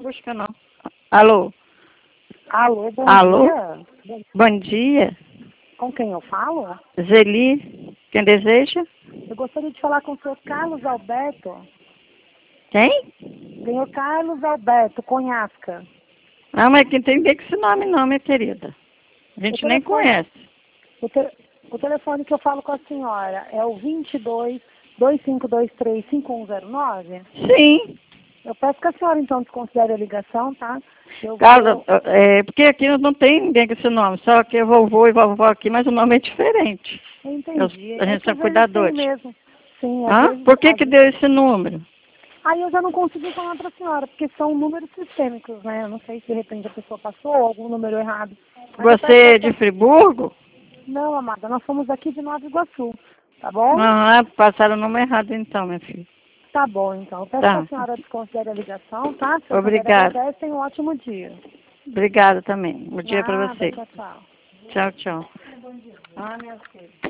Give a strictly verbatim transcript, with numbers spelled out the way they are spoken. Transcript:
busca, não. Alô? Alô, bom Alô? dia. Bom dia. Com quem eu falo? Zeli, quem deseja? Eu gostaria de falar com o senhor Carlos Alberto. Quem? Senhor Carlos Alberto, Conhasca. Ah, mas quem tem ver com esse nome não, minha querida. A gente O nem telefone- conhece. O, te, o telefone que eu falo com a senhora é o vinte e dois, dois cinco dois três, cinco um zero nove? Sim. Eu peço que a senhora então desconsidere a ligação, tá? Eu Carla, vou... é, porque aqui não tem ninguém com esse nome, só que é vovô e vovó aqui, mas o nome é diferente. Eu Eu- entendi. a É gente que é às vezes tem cuidadores. mesmo. Sim, às Hã? vezes... Por que às que vezes- deu esse número? Aí eu já não consegui falar para a senhora, porque são números sistêmicos, né? Eu não sei se de repente a pessoa passou algum número errado. Mas eu Você peço que é a de senhora... Friburgo? Não, amada, nós somos aqui de Nova Iguaçu, tá bom? Ah, passaram o nome errado então, minha filha. Tá bom, então. Eu peço que Tá. a senhora desconsidere a ligação, tá? Se a senhora Obrigada. agradece, tenha um ótimo dia. Obrigada também. Bom dia para Nada, você. tchau, tchau. Tchau, tchau. Ah, minha filha.